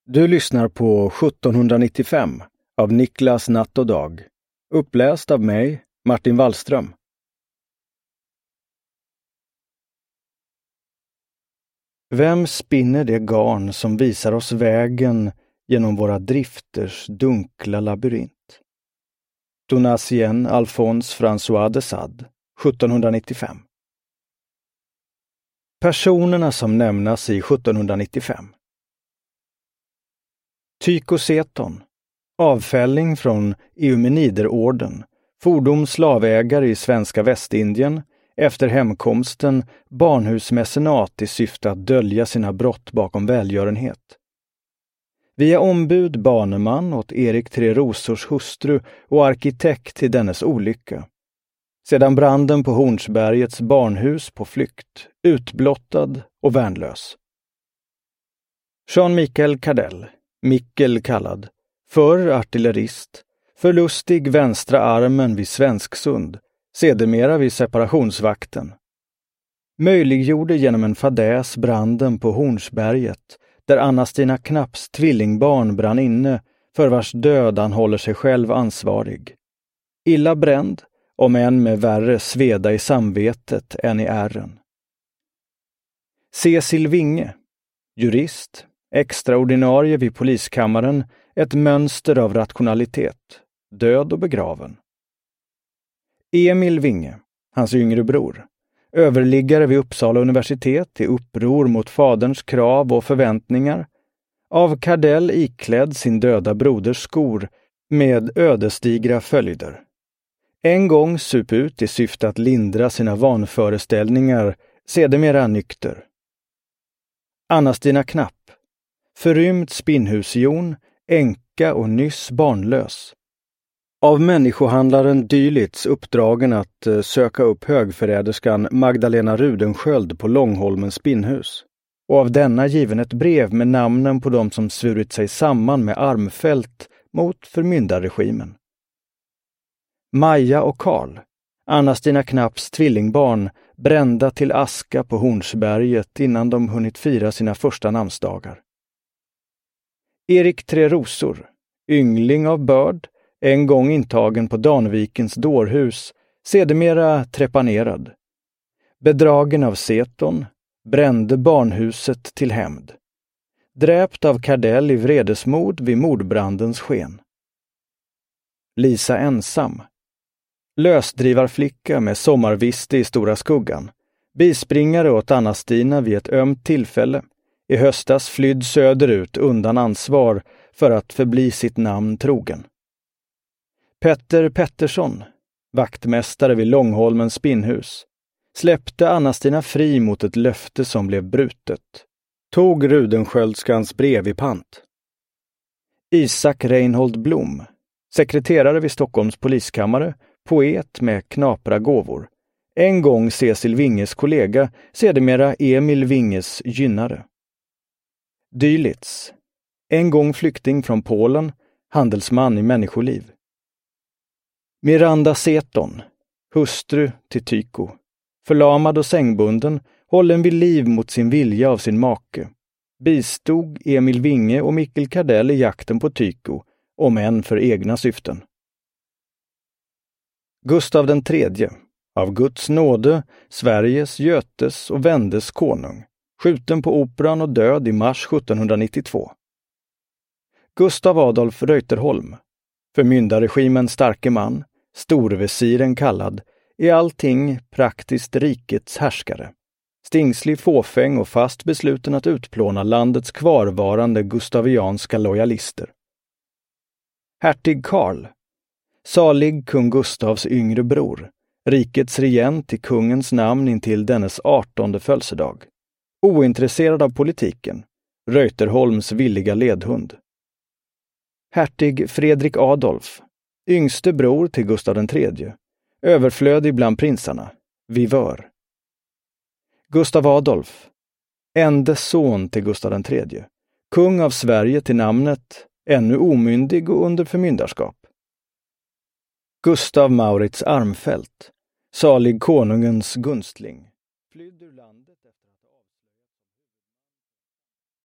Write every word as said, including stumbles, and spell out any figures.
Du lyssnar på sjuttonhundranittiofem av Niklas Natt och Dag. Uppläst av mig, Martin Wallström. Vem spinner det garn som visar oss vägen genom våra drifters dunkla labyrint? Donatien Alphonse François de Sade, sjuttonhundranittiofem. Personerna som nämnas i sjuttonhundranittiofem. Tycho Seton, avfälling från Eumeniderorden, fordom slavägare i svenska Västindien, efter hemkomsten barnhusmecenat i syfte att dölja sina brott bakom välgörenhet. Via ombud baneman åt Erik Tre Rosors hustru och arkitekt till dennes olycka. Sedan branden på Hornsbergets barnhus på flykt, utblottad och värnlös. Jean-Michel Cardel, Mikkel kallad, förr artillerist, förlustig vänstra armen vid Svensksund, sedermera vid separationsvakten. Möjliggjorde genom en fadäs branden på Hornsberget, där Anna-Stina Knapps tvillingbarn brann inne, för vars död han håller sig själv ansvarig. Illa bränd, om än med värre sveda i samvetet än i ärren. Cecil Winge, jurist, extraordinarie vid poliskammaren, ett mönster av rationalitet, död och begraven. Emil Winge, hans yngre bror, överliggare vid Uppsala universitet i uppror mot faderns krav och förväntningar, av Cardel iklädd sin döda broders skor med ödesdigra följder. En gång sup ut i syfte att lindra sina vanföreställningar, sedermera nykter. Anna-Stina Knapp, förrymd spinnhusjon, änka och nyss barnlös. Av människohandlaren Dylitz uppdragen att uh, söka upp högförräderskan Magdalena Rudensköld på Långholmens spinnhus, och av denna given ett brev med namnen på dem som svurit sig samman med Armfelt mot förmyndarregimen. Maja och Karl, Anna-Stina Knapps tvillingbarn, brända till aska på Hornsberget innan de hunnit fira sina första namnsdagar. Erik Tre Rosor, yngling av börd, en gång intagen på Danvikens dårhus, sedermera trepanerad. Bedragen av Seton, brände barnhuset till hämnd. Dräpt av Cardel i vredesmod vid mordbrandens sken. Lisa ensam, lösdrivarflicka med sommarviste i Stora Skuggan, bispringare åt Anna-Stina vid ett ömt tillfälle, i höstas flydd söderut undan ansvar för att förbli sitt namn trogen. Petter Pettersson, vaktmästare vid Långholmens spinnhus, släppte Anna-Stina fri mot ett löfte som blev brutet. Tog Rudenskjöldskans brev i pant. Isak Reinhold Blom, sekreterare vid Stockholms poliskammare, poet med knapra gåvor. En gång Cecil Winges kollega, sedermera Emil Winges gynnare. Dylitz, en gång flykting från Polen, handelsman i människoliv. Miranda Seton, hustru till Tycho, förlamad och sängbunden, hållen vid liv mot sin vilja av sin make, bistod Emil Winge och Mikkel Cardel i jakten på Tycho, om än för egna syften. Gustav den tredje, av Guds nåde, Sveriges, Götes och Vendes konung, skjuten på Operan och död i mars sjuttonhundranittiotvå. Gustav Adolf Reuterholm, förmyndarregimens starke man, storvesiren kallad, i allting praktiskt rikets härskare, stingslig, fåfäng och fast besluten att utplåna landets kvarvarande gustavianska lojalister. Hertig Karl, salig kung Gustavs yngre bror, rikets regent i kungens namn intill dennes artonde födelsedag, ointresserad av politiken, Reuterholms villiga ledhund. Hertig Fredrik Adolf, yngste bror till Gustav den tredje, överflödig bland prinsarna, vivör. Gustav Adolf, ende son till Gustav den tredje, kung av Sverige till namnet, ännu omyndig och under förmyndarskap. Gustav Maurits Armfelt, salig konungens gunstling, flydd ur landet